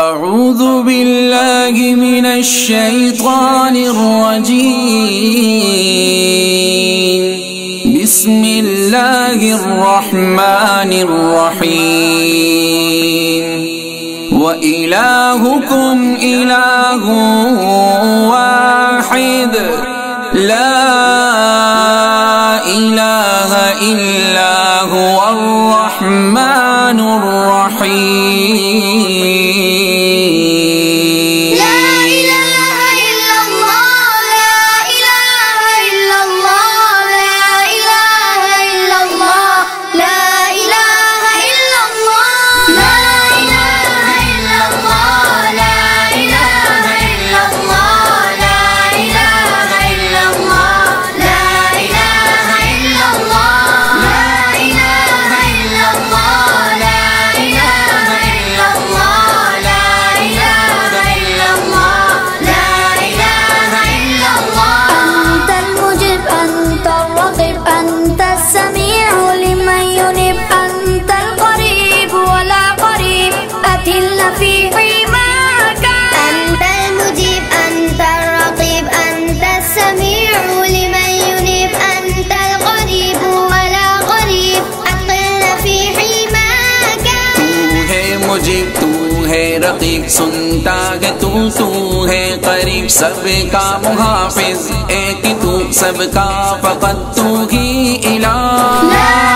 अऊज़ु बिल्लाहि मिनश शैतानिर रजीम। बिस्मिल्लाहिर रहमानिर रहीम। व इलाहुकुम इलाहुन वाहिद ला इलाहा इल्ला हुवर रहमानुर रहीम। तू है रकीब, सुनता है तू है करीब, सबका मुहाफिज एक तू, सबका फकत तू ही इलाह।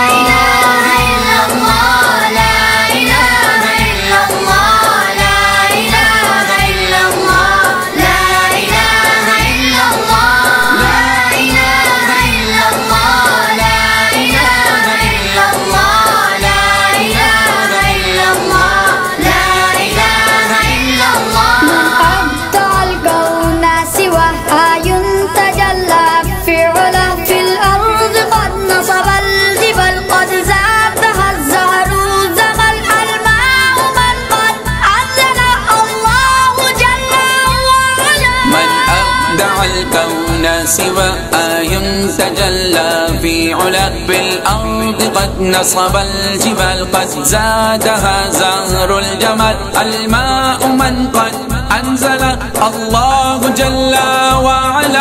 सिवा आयुन तजल्ला फी उला बिल-अर्द क़द नसबल जिबाल क़द ज़ादहा ज़हरुल जमाल अल-माउ मन क़द अंज़ला अल्लाहु जल्ला व अला।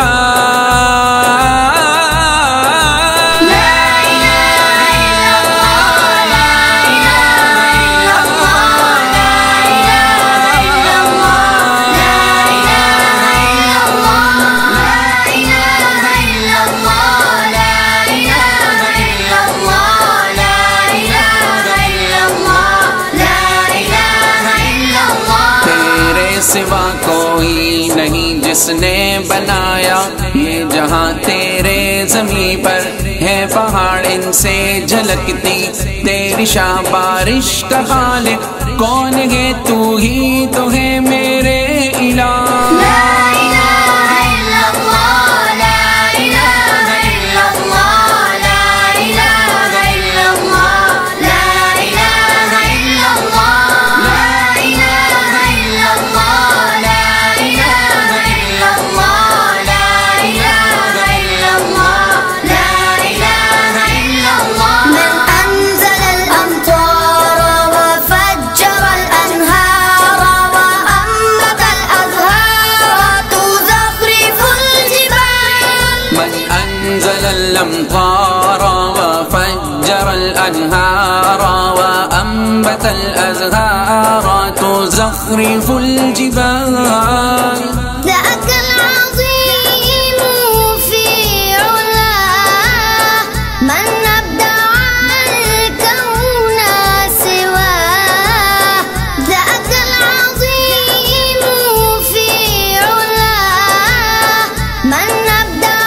सिवा कोई नहीं जिसने बनाया ये जहां, तेरे ज़मीं पर है पहाड़ इनसे झलकती तेरी शाह बारिश का खालिक कौन है, तू ही तो है मेरे इलाह। الأمطار وفجر الأنهار وأنبت الأزهار تزخرف الجبال. ذاك العظيم في علاه من أبدع الكون سواه. ذاك العظيم في علاه من أبدع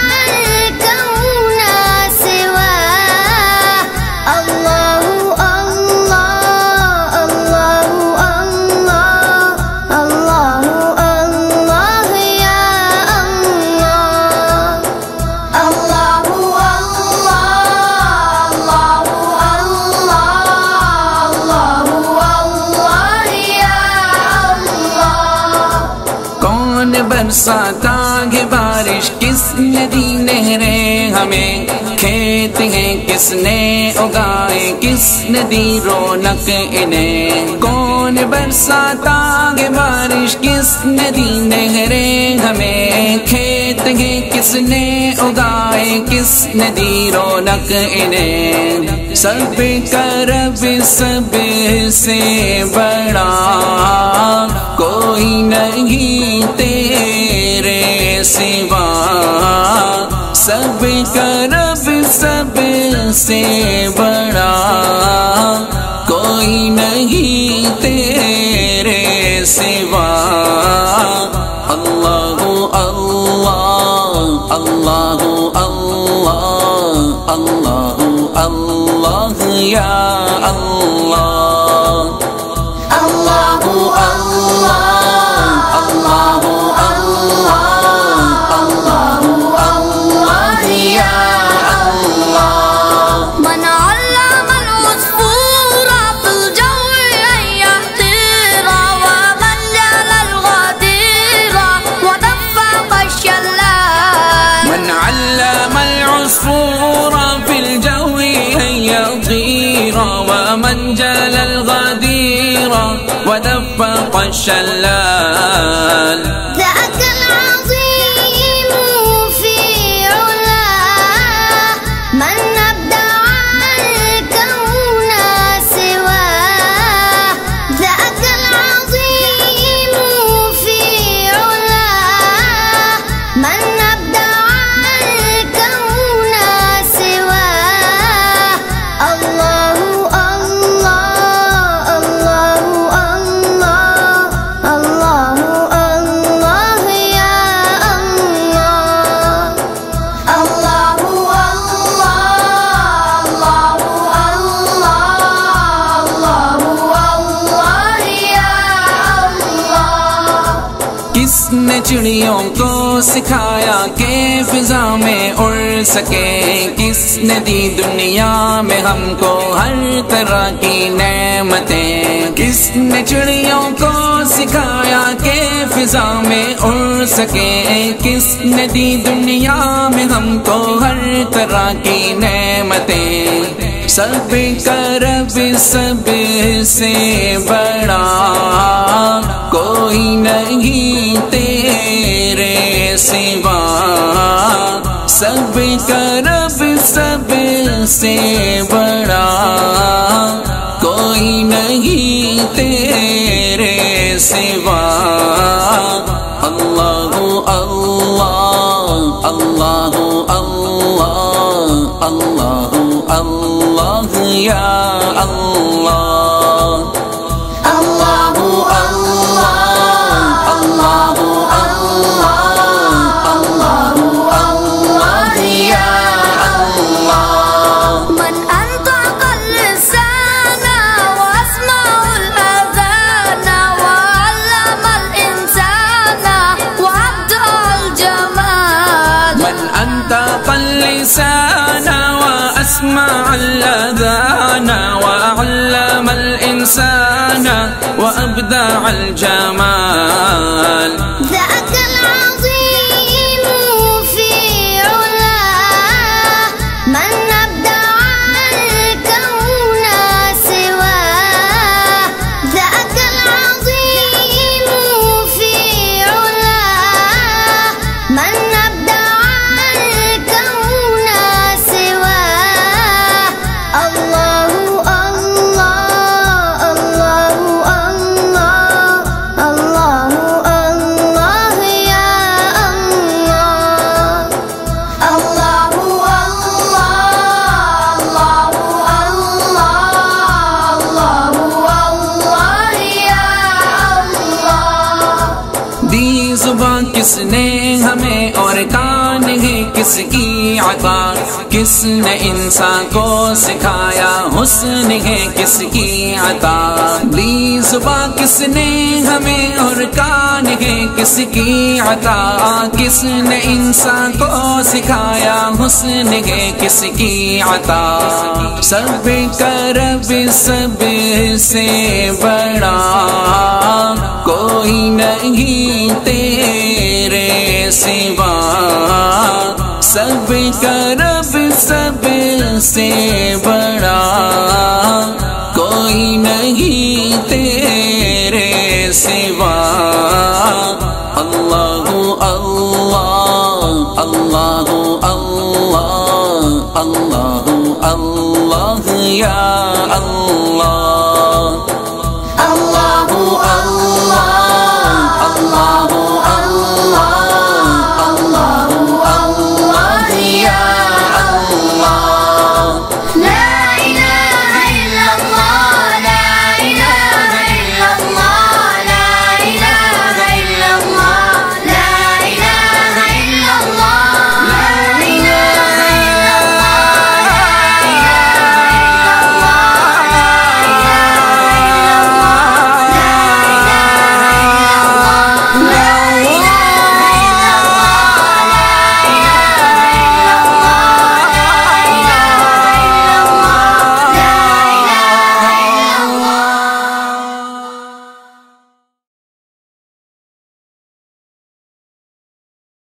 बरसाता है बारिश, किसने दी नहरें हमें, खेत हैं किसने उगाए, किसने दी रौनक इन्हें, कौन बरसाता आगे बारिश किसने दी, नहरें हमें खेत है किसने उगाए, किसने दी रौनक इन्हें। सब करब सब से बड़ा कोई नहीं तेरे सिवा, सब करब सब से बड़ा कोई नहीं तेरे सिवा। अल्लाहु अल्लाह अल्लाहु अल्लाह अल्लाहु अल्लाह या अल्लाह। अल्लाहु अल्लाह अल्लाहु अल्लाह अल्लाहु अल्लाह या अल्लाह। मन अल्लमल उस्फूरा फिल जव्वि अन यहतीरा व मन जलल गदीरा व दफ़्फ़क़ अश-शल्लाल। मन अल्लमल उस्फूरा फिल जव्वि अन यतीरा व मन जलल गदीरा व दफ़्फ़क़ अश-शल्लाल। ذاك العظيم في علاه من أبدع الكون سواه، ذاك العظيم في علاه من أبدع الكون سواه. الله الله الله الله الله الله يا الله. الله الله الله الله يا الله. किसने चिड़ियों को सिखाया कि फिजा में उड़ सके, किसने दी दुनिया में हमको हर तरह की नेमतें। किसने चिड़ियों को सिखाया कि फिजा में उड़ सके, किसने दी दुनिया में हमको हर तरह की नेमतें। सब करब सब से बड़ा कोई नहीं तेरे सिवा, सब करब सब से बड़ा कोई नहीं तेरे सिवा। अल्लाहु अल्लाह अल्लाहु अल्लाह अल्लाहु अल्लाह या अल्लाह। अल्लाहु अल्लाह अल्लाहु अल्लाह अल्लाहु अल्लाह या अल्लाह। من أنطق اللسان وأسمع الأذان وعلم الإنسان وأبدع الجمال. من أنطق اللسان وأسمع الأذان وعلم الإنسان وأبدع الجمال. ذاك العظيم في علاه من أبدع الكون سواه، ذاك العظيم في علاه من أبدع الكون سواه. الله الله الله الله الله الله يا الله. الله الله الله الله يا الله. दी जुबान किसने हमें और कान है किसकी अता, किसने इंसान को सिखाया हुस्न है किसकी अता। दी जुबान किसने हमें और कान है किसकी अता, किसने इंसान को सिखाया हुस्न है किसकी अता। सब करब सब से बड़ा कोई नहीं तेरे सिवा, सब करब सब से बड़ा कोई नहीं तेरे सिवा